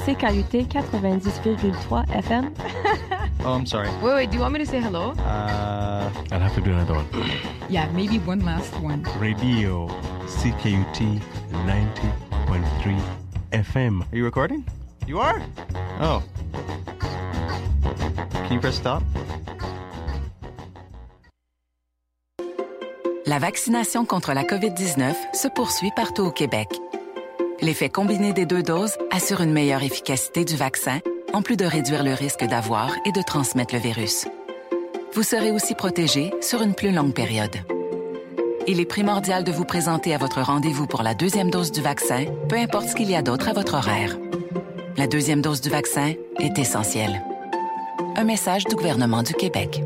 CKUT 90,3 FM. Oh, I'm sorry. Wait, do you want me to say hello? I'll have to do another one. Yeah, maybe one last one. Radio CKUT 90.3 FM. Are you recording? You are? Oh. Can you press stop? La vaccination contre la COVID-19 se poursuit partout au Québec. L'effet combiné des 2 doses assure une meilleure efficacité du vaccin, en plus de réduire le risque d'avoir et de transmettre le virus. Vous serez aussi protégé sur une plus longue période. Il est primordial de vous présenter à votre rendez-vous pour la 2e dose du vaccin, peu importe ce qu'il y a d'autre à votre horaire. La 2e dose du vaccin est essentielle. Un message du gouvernement du Québec.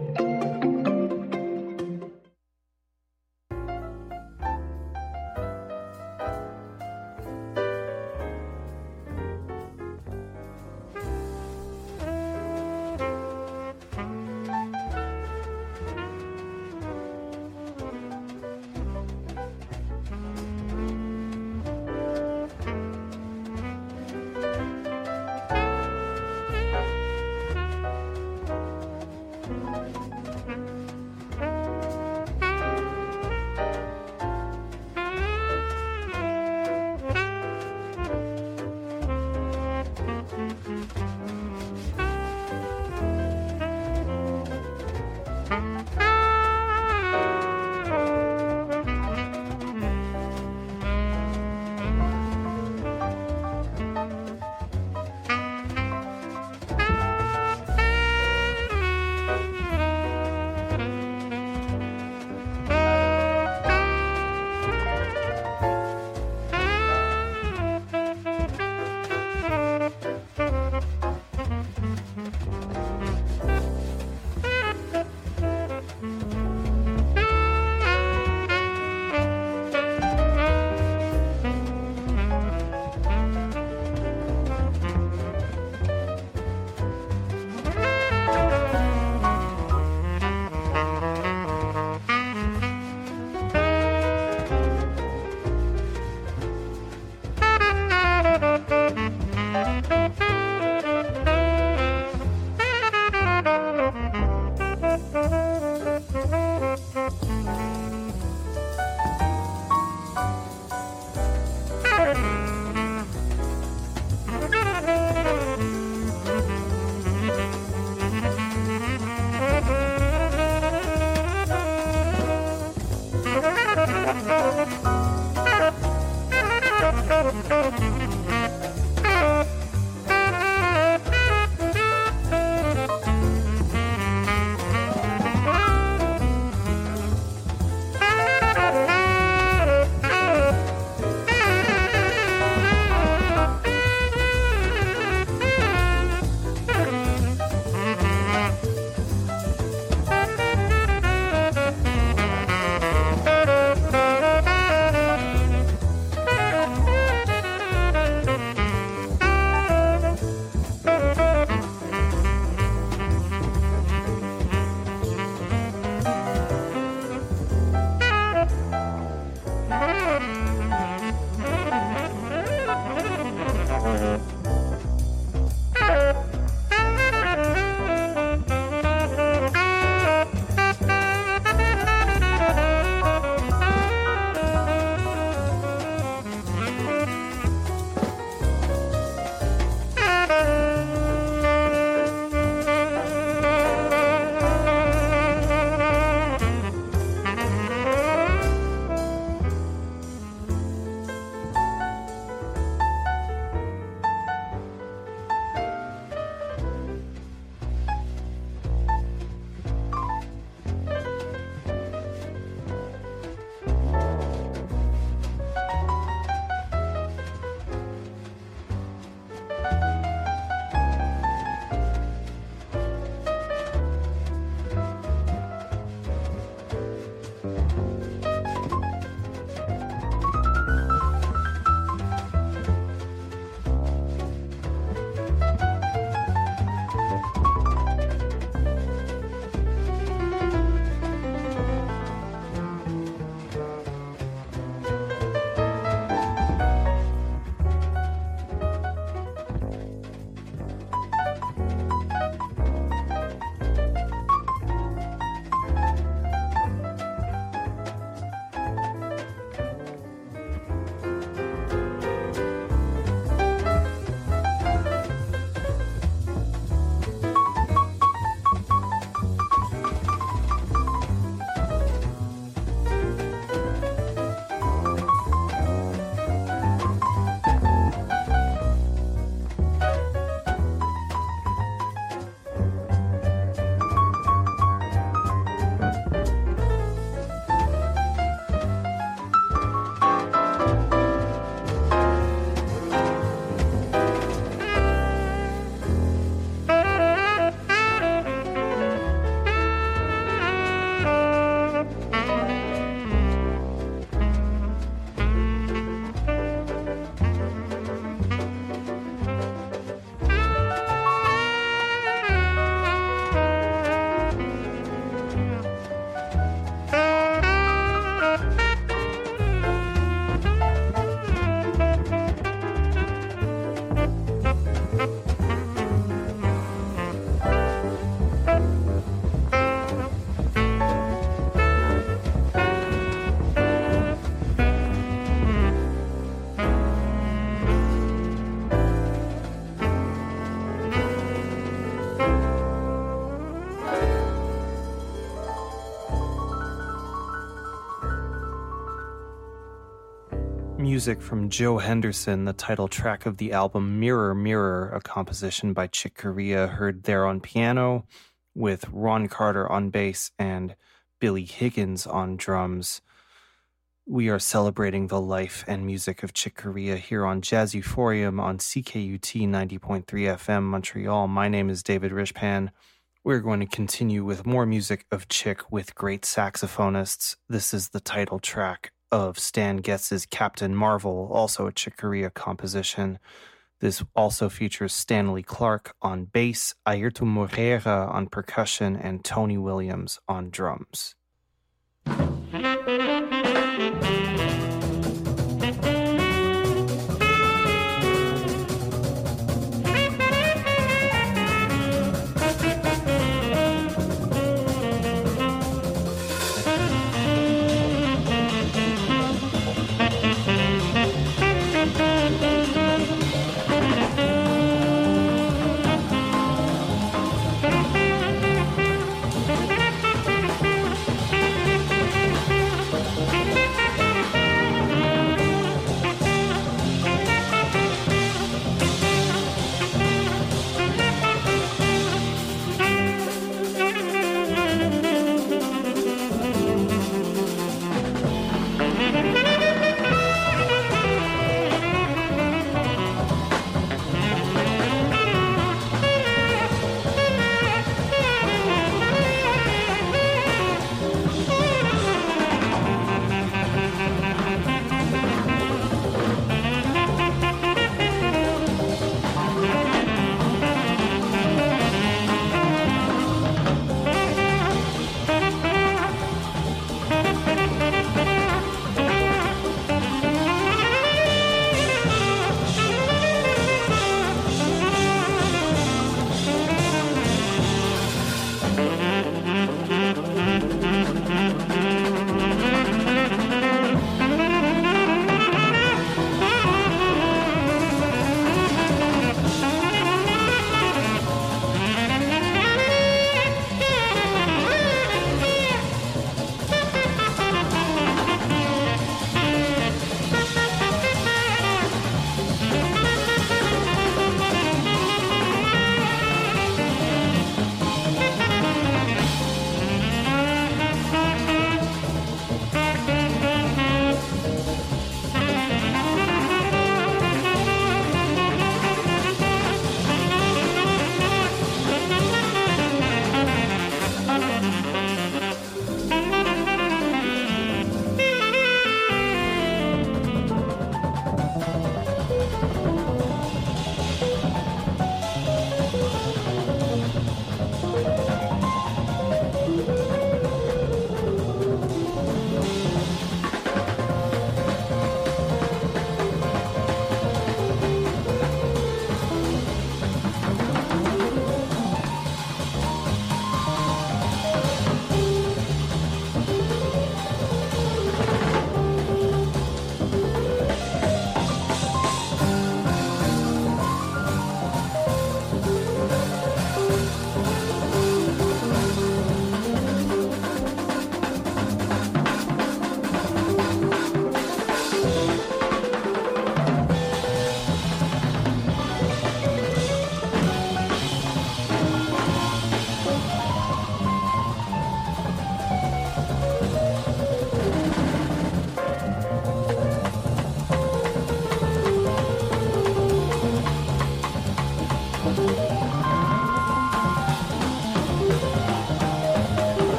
music from Joe Henderson, the title track of the album Mirror Mirror, a composition by Chick Corea, heard there on piano, with Ron Carter on bass and Billy Higgins on drums. We are celebrating the life and music of Chick Corea here on Jazz Euphorium on CKUT 90.3 FM Montreal. My name is David Rishpan. We're going to continue with more music of Chick with great saxophonists. This is the title track of Stan Getz's Captain Marvel, also a Chick Corea composition. This also features Stanley Clarke on bass, Ayrton Moreira on percussion, and Tony Williams on drums.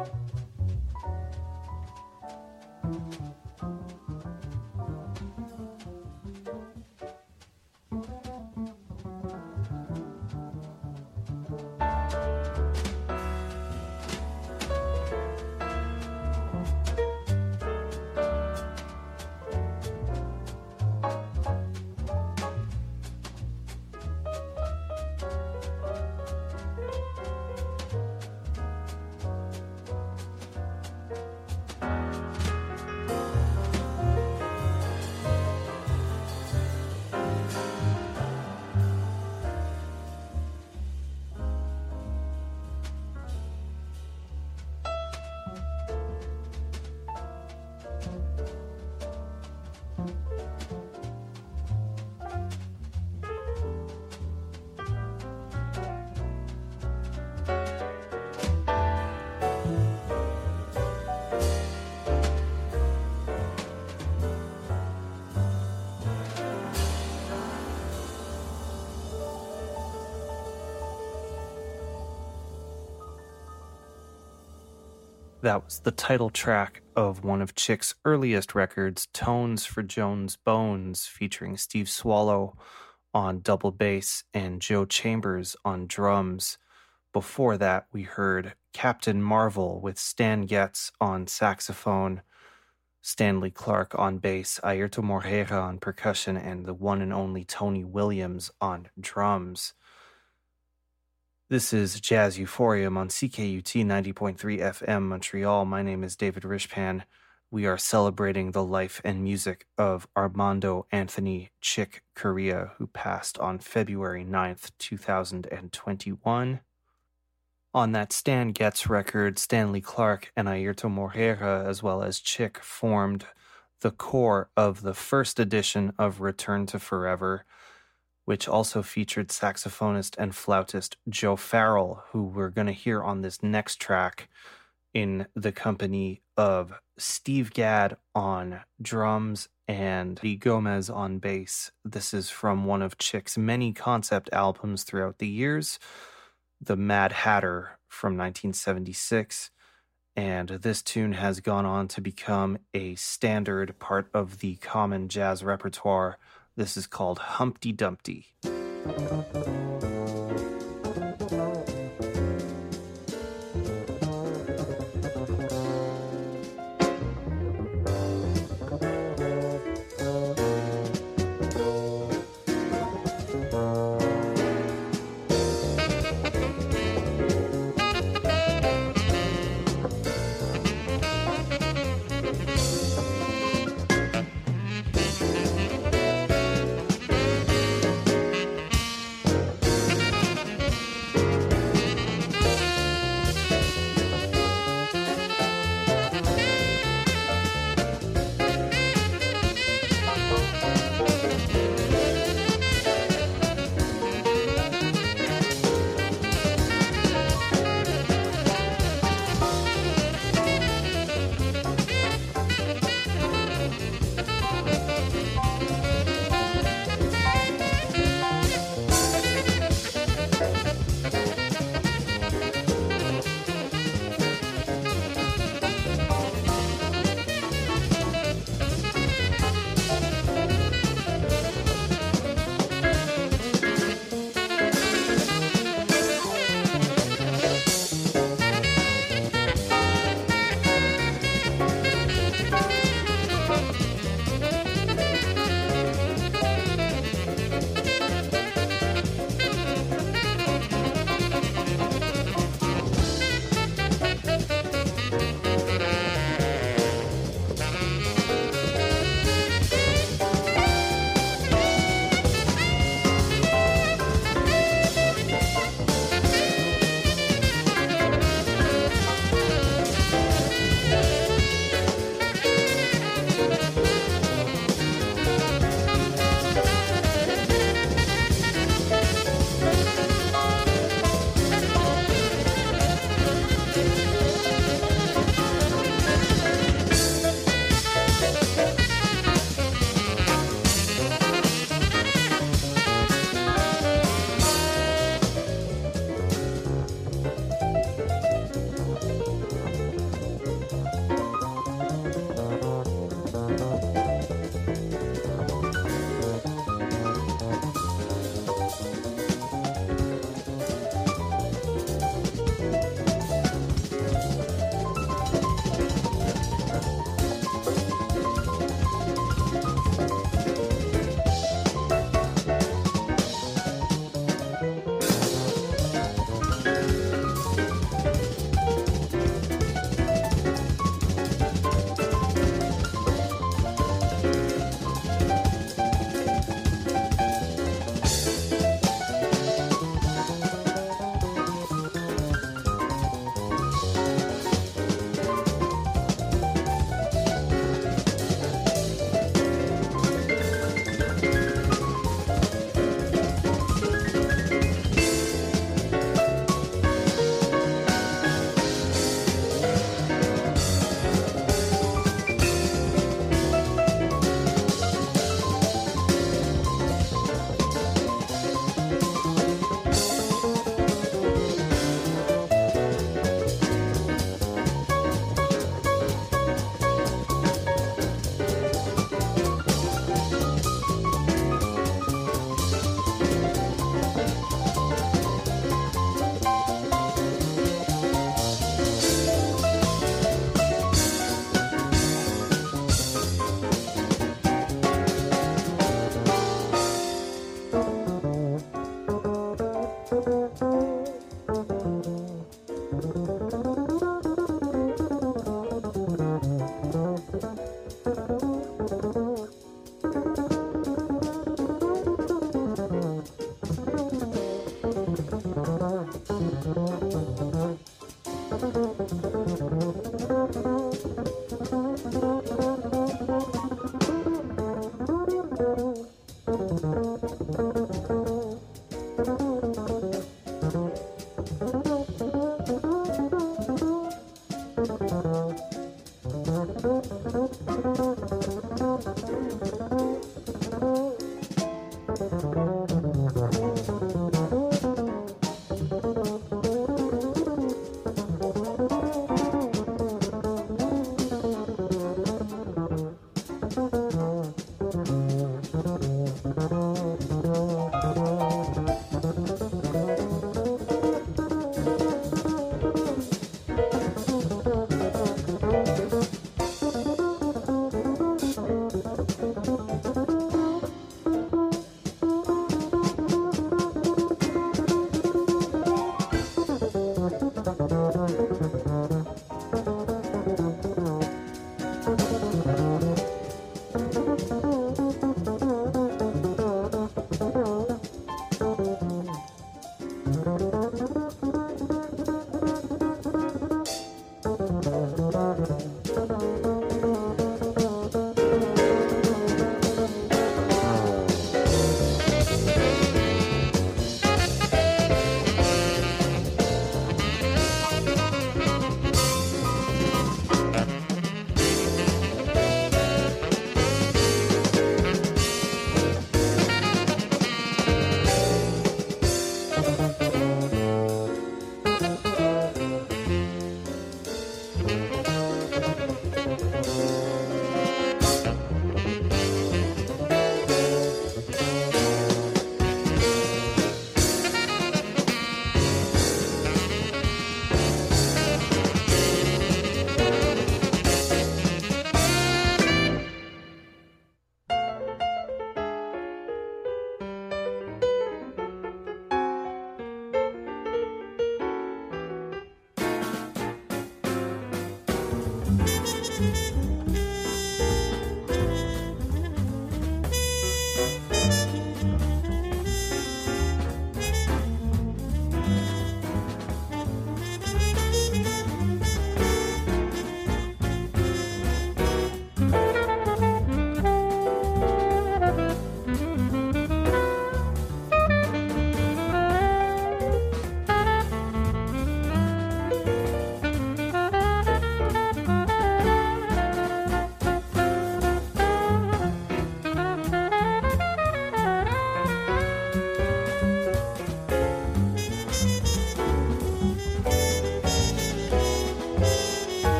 That was the title track of one of Chick's earliest records, Tones for Jones Bones, featuring Steve Swallow on double bass and Joe Chambers on drums. Before that, we heard Captain Marvel with Stan Getz on saxophone, Stanley Clarke on bass, Airto Moreira on percussion, and the one and only Tony Williams on drums. This is Jazz Euphorium on CKUT 90.3 FM Montreal. My name is David Rishpan. We are celebrating the life and music of Armando Anthony Chick Corea, who passed on February 9th, 2021. On that Stan Getz record, Stanley Clarke and Airto Moreira, as well as Chick, formed the core of the first edition of Return to Forever, which also featured saxophonist and flautist Joe Farrell, who we're going to hear on this next track in the company of Steve Gadd on drums and Lee Gomez on bass. This is from one of Chick's many concept albums throughout the years, The Mad Hatter from 1976, and this tune has gone on to become a standard part of the common jazz repertoire. This is called Humpty Dumpty.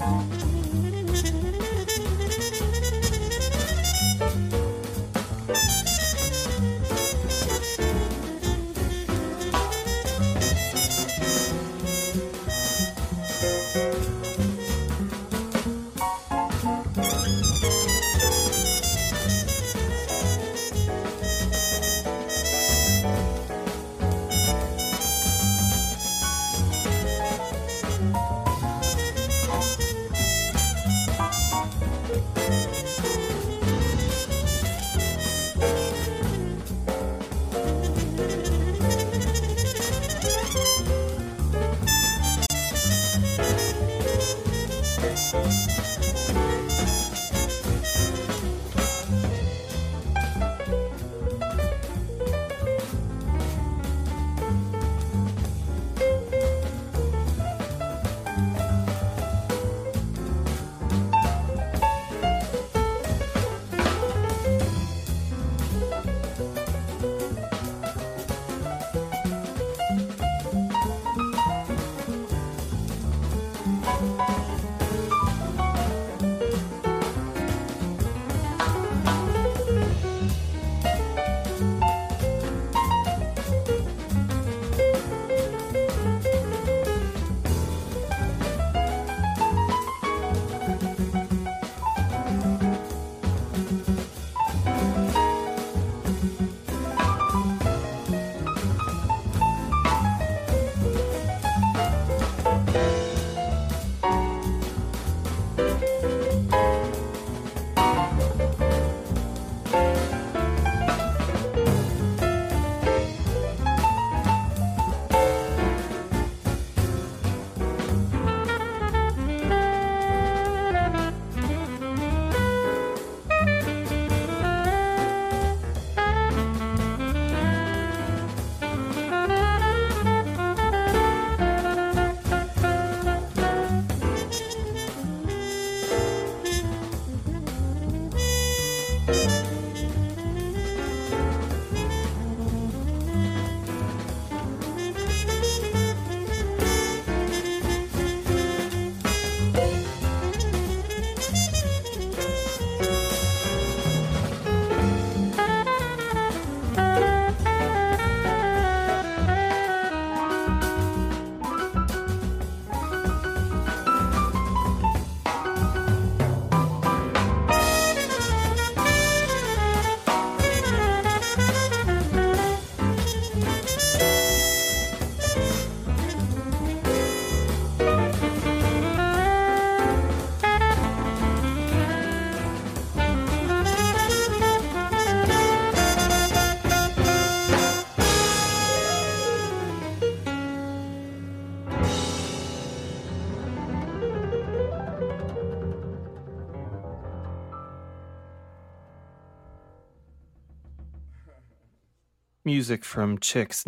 Music from Chick's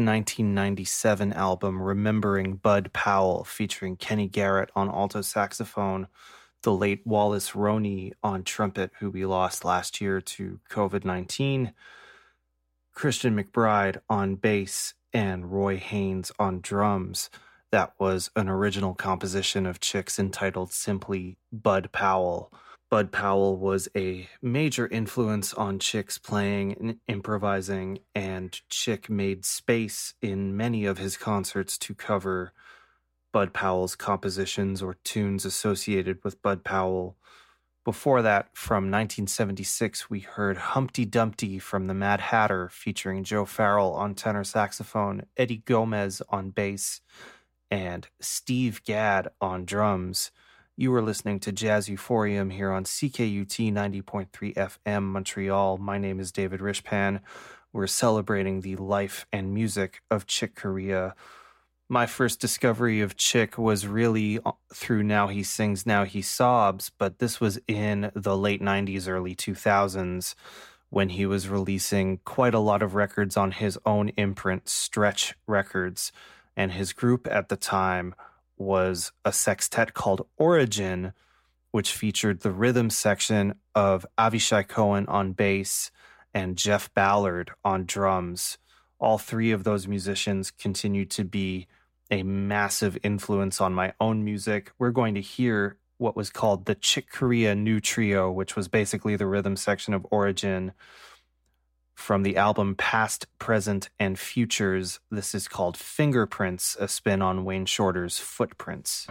1997 album Remembering Bud Powell, featuring Kenny Garrett on alto saxophone, the late Wallace Roney on trumpet, who we lost last year to COVID-19, Christian McBride on bass, and Roy Haynes on drums. That was an original composition of Chick's entitled simply Bud Powell. Bud Powell was a major influence on Chick's playing and improvising, and Chick made space in many of his concerts to cover Bud Powell's compositions or tunes associated with Bud Powell. Before that, from 1976, we heard Humpty Dumpty from the Mad Hatter, featuring Joe Farrell on tenor saxophone, Eddie Gomez on bass, and Steve Gadd on drums. You were listening to Jazz Euphorium here on CKUT 90.3 FM Montreal. My name is David Rishpan. We're celebrating the life and music of Chick Corea. My first discovery of Chick was really through Now He Sings, Now He Sobs, but this was in the late 90s, early 2000s, when he was releasing quite a lot of records on his own imprint, Stretch Records, and his group at the time was a sextet called Origin, which featured the rhythm section of Avishai Cohen on bass and Jeff Ballard on drums. All three of those musicians continue to be a massive influence on my own music. We're going to hear what was called the Chick Corea New Trio, which was basically the rhythm section of Origin from the album Past, Present, and Futures. This is called Fingerprints, a spin on Wayne Shorter's Footprints.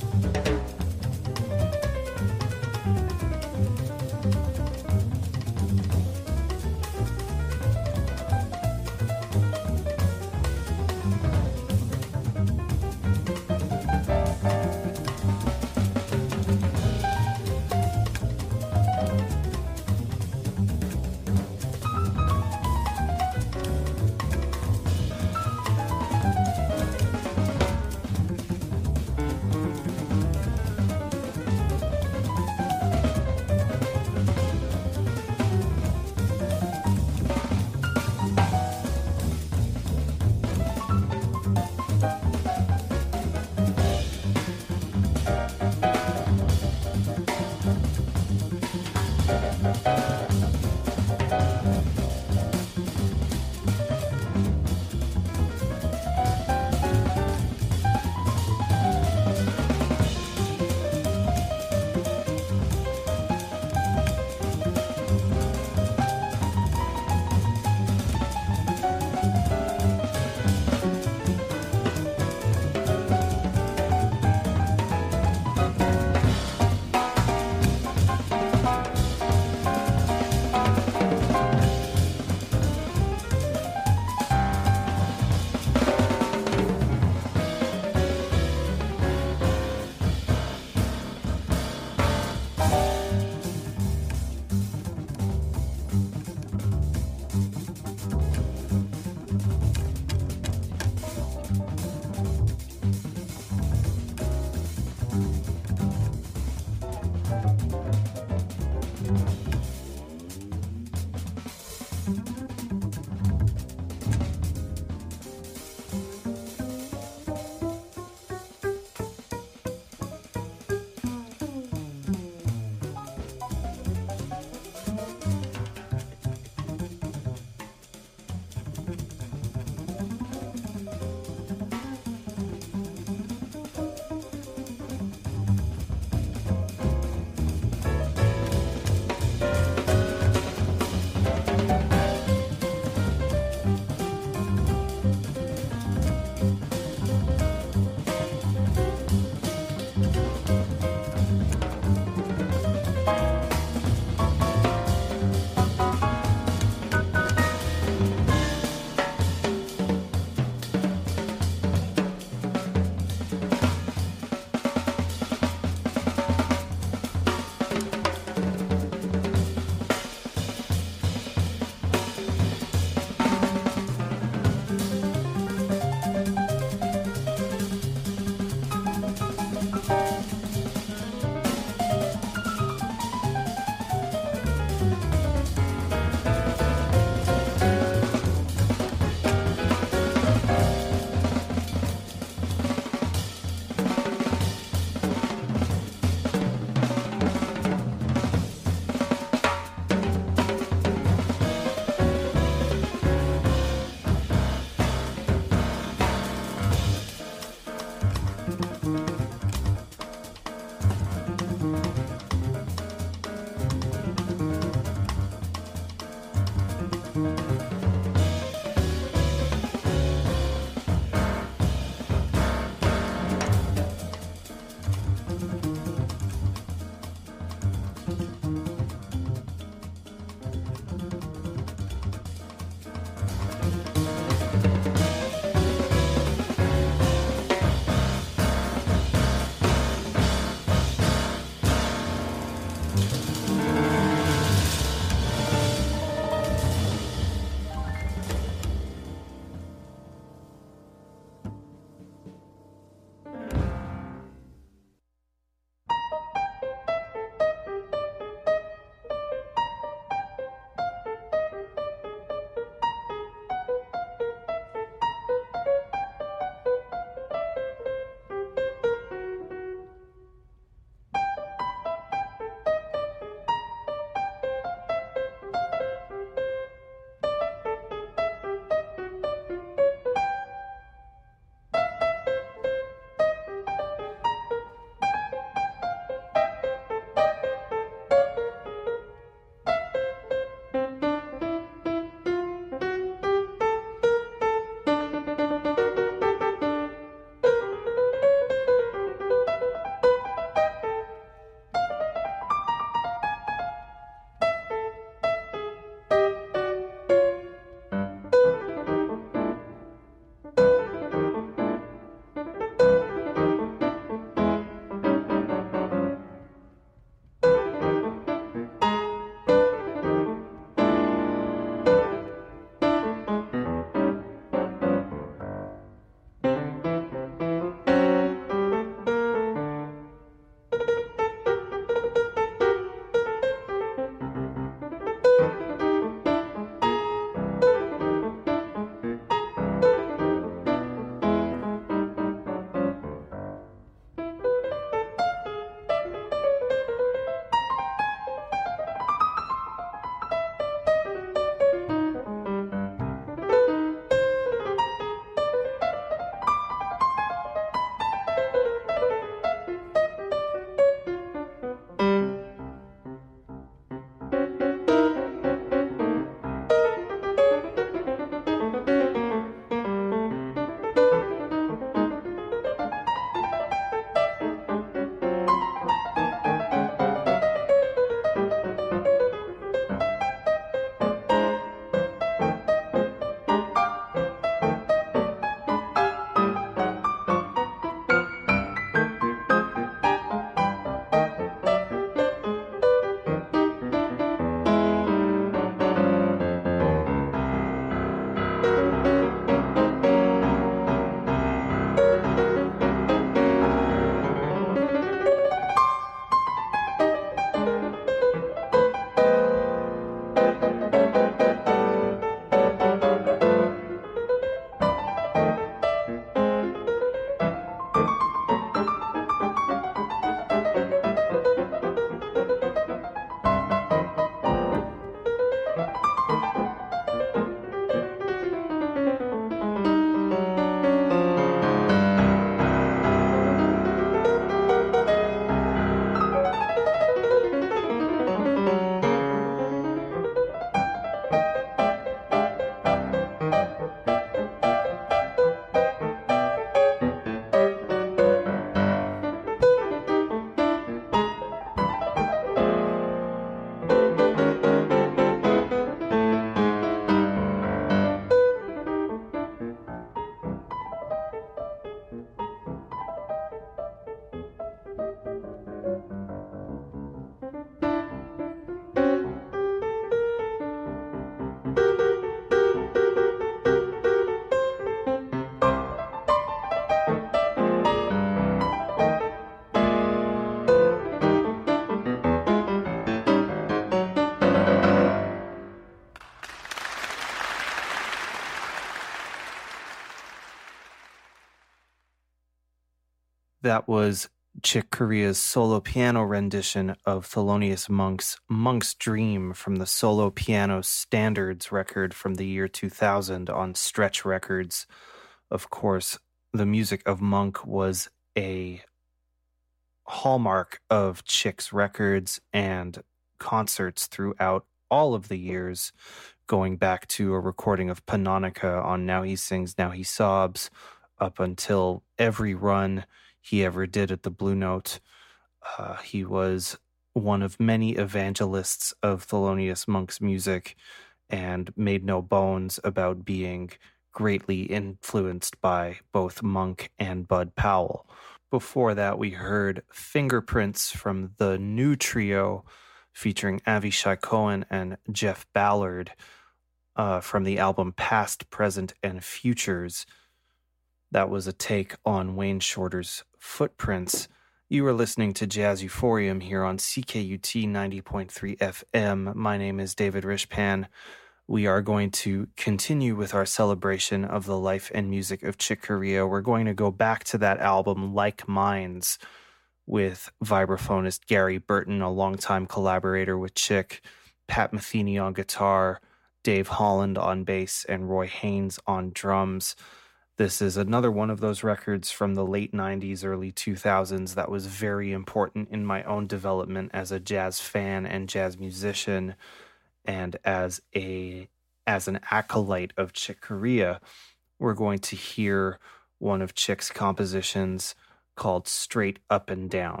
That was Chick Corea's solo piano rendition of Thelonious Monk's Monk's Dream from the Solo Piano Standards record from the year 2000 on Stretch Records. Of course, the music of Monk was a hallmark of Chick's records and concerts throughout all of the years, going back to a recording of Panonica on Now He Sings, Now He Sobs, up until every run he ever did at the Blue Note. He was one of many evangelists of Thelonious Monk's music and made no bones about being greatly influenced by both Monk and Bud Powell. Before that, we heard Fingerprints from the New Trio featuring Avishai Cohen and Jeff Ballard from the album Past, Present, and Futures. That was a take on Wayne Shorter's Footprints. You are listening to Jazz Euphorium here on CKUT 90.3 FM. My name is David Rishpan. We are going to continue with our celebration of the life and music of Chick Corea. We're going to go back to that album, Like Minds, with vibraphonist Gary Burton, a longtime collaborator with Chick, Pat Metheny on guitar, Dave Holland on bass, and Roy Haynes on drums. This is another one of those records from the late 90s, early 2000s that was very important in my own development as a jazz fan and jazz musician, and as an acolyte of Chick Corea. We're going to hear one of Chick's compositions called Straight Up and Down.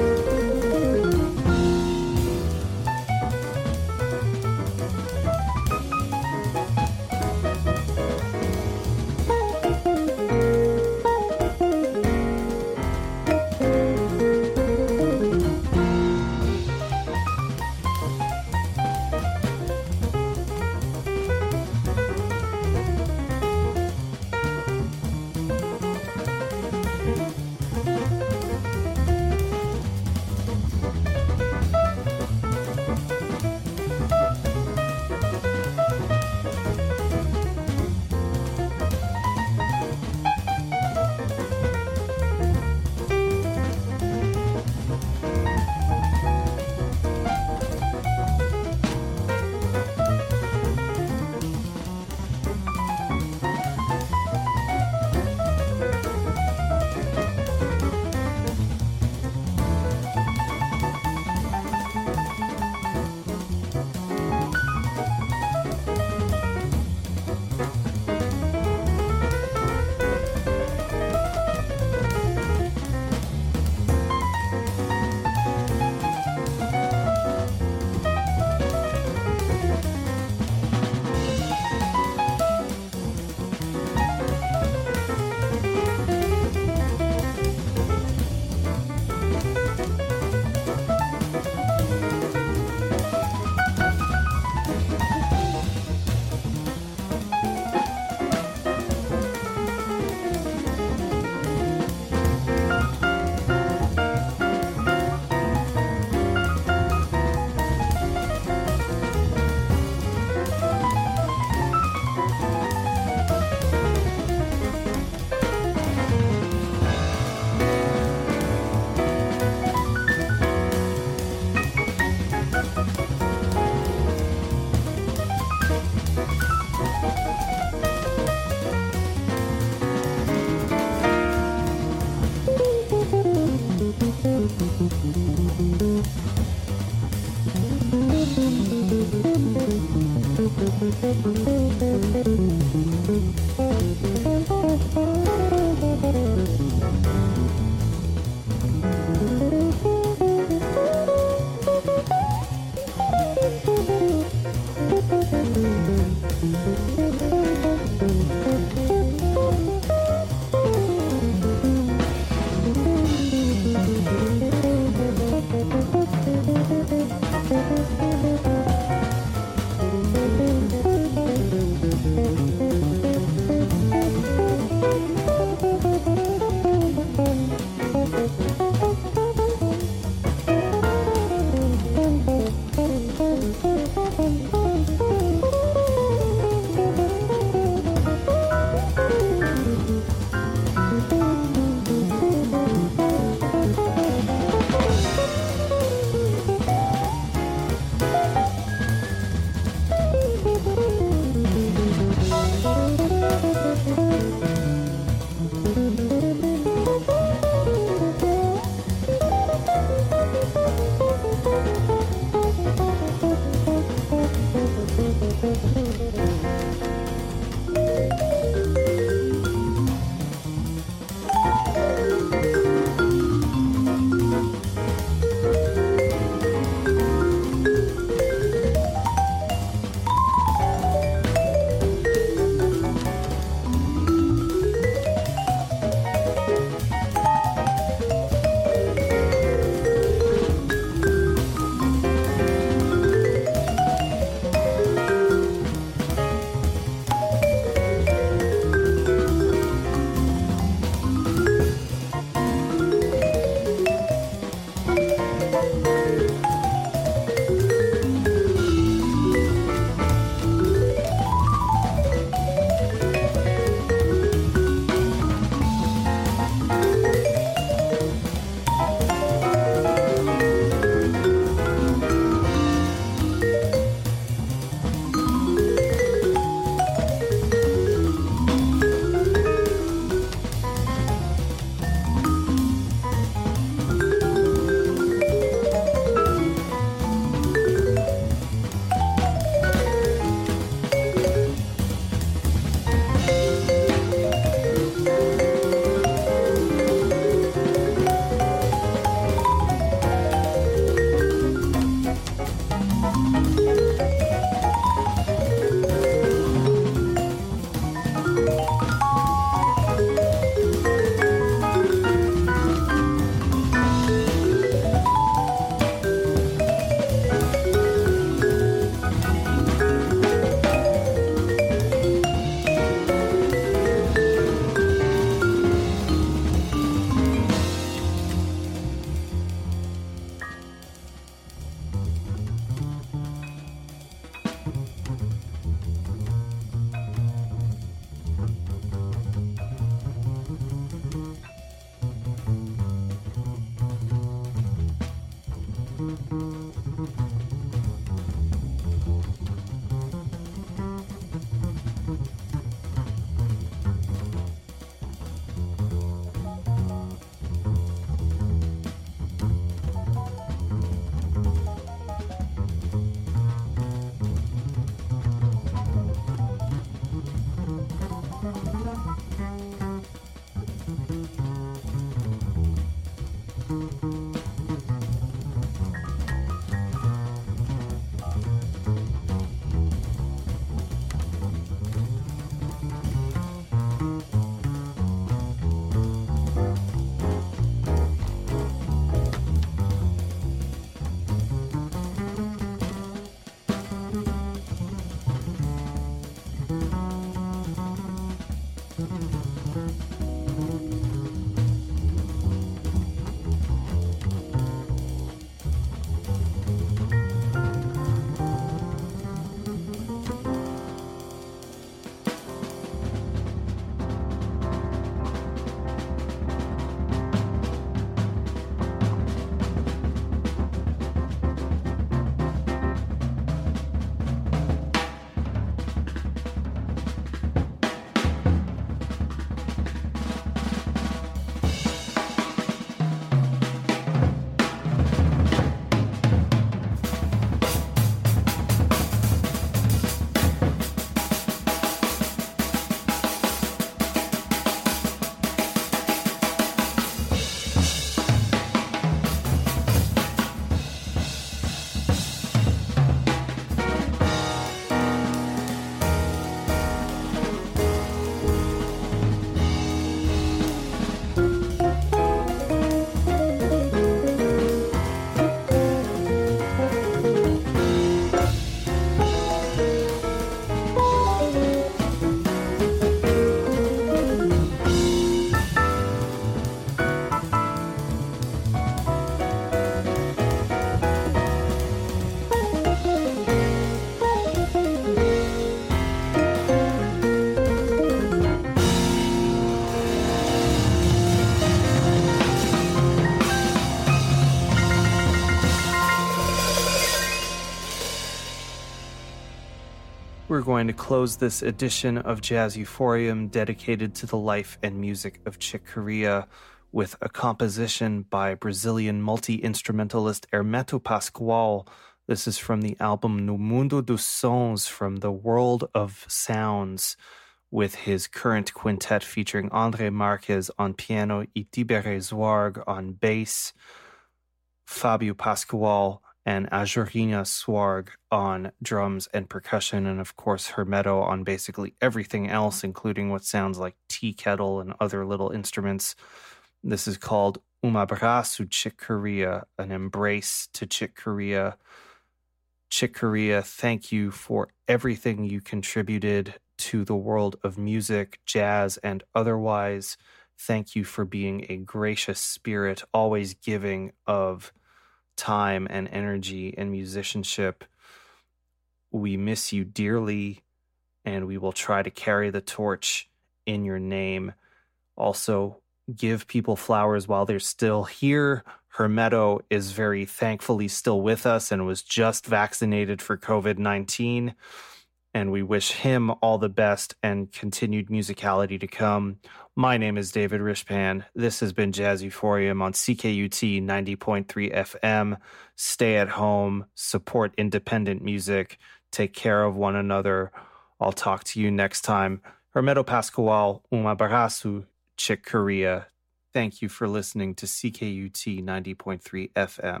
We're going to close this edition of Jazz Euphorium dedicated to the life and music of Chick Corea with a composition by Brazilian multi-instrumentalist Hermeto Pascoal. This is from the album No Mundo dos Sons, from the World of Sounds, with his current quintet featuring André Marques on piano, Tibere Zwarg on bass, Fabio Pascoal and Ajurina Swarg on drums and percussion, and of course Hermeto on basically everything else, including what sounds like tea kettle and other little instruments. This is called Abraço Chick Corea, an embrace to Chick Corea. Chick Corea, thank you for everything you contributed to the world of music, jazz, and otherwise. Thank you for being a gracious spirit, always giving of time and energy and musicianship. We miss you dearly, and we will try to carry the torch in your name. Also, give people flowers while they're still here. Hermeto is very thankfully still with us and was just vaccinated for COVID-19. And we wish him all the best and continued musicality to come. My name is David Rishpan. This has been Jazz Euphorium on CKUT 90.3 FM. Stay at home, support independent music, take care of one another. I'll talk to you next time. Hermeto Pascoal, abraço, Chick Corea. Thank you for listening to CKUT 90.3 FM.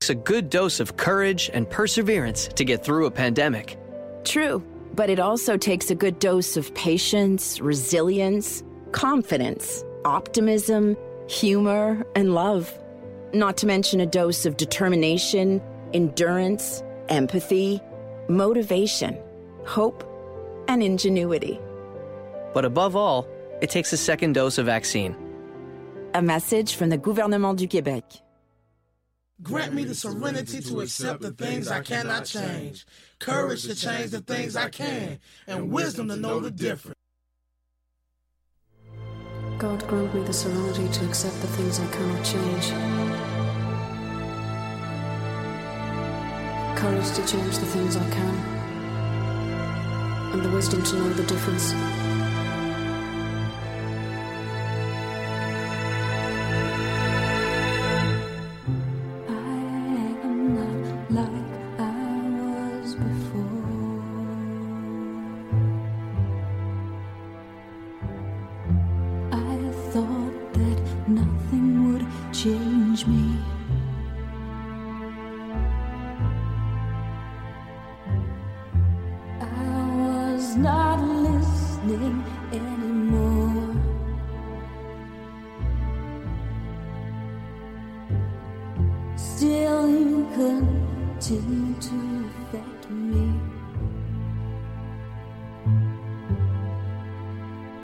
a good dose of courage and perseverance to get through a pandemic. True, but it also takes a good dose of patience, resilience, confidence, optimism, humor, and love. Not to mention a dose of determination, endurance, empathy, motivation, hope, and ingenuity. But above all, it takes a second dose of vaccine. A message from the Gouvernement du Québec. Grant me the serenity to accept the things I cannot change, courage to change the things I can, and wisdom to know the difference. God, grant me the serenity to accept the things I cannot change, courage to change the things I can, and the wisdom to know the difference. Change me.